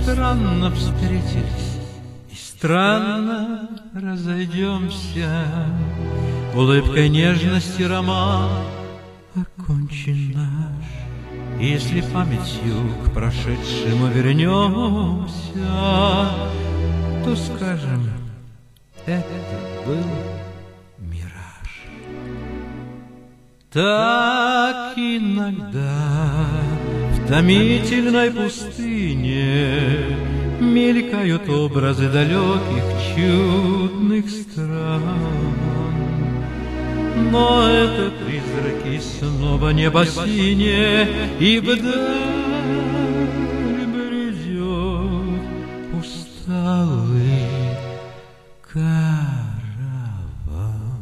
странно встретились и странно разойдемся. Улыбкой нежности роман окончен наш. Если памятью к прошедшему вернемся, то скажем, это был мираж. Так иногда в томительной пустыне мелькают образы далеких чудных стран. Но это призраки снова небо синее, и вдаль бредет усталый караван.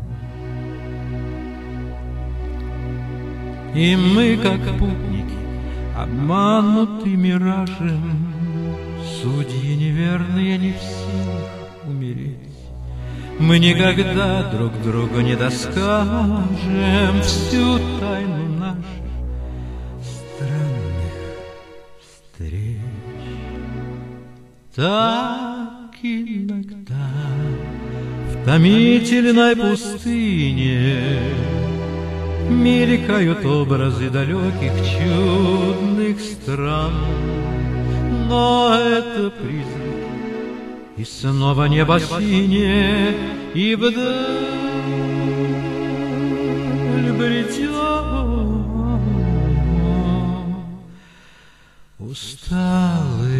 И мы, как путники, обмануты миражем, судьи неверные не в силах умереть. Мы никогда друг другу не доскажем всю тайну наших странных встреч. Так иногда в томительной пустыне мелькают образы далеких чудных стран. Но это призрак, и снова небо синее, и вдаль бредет усталый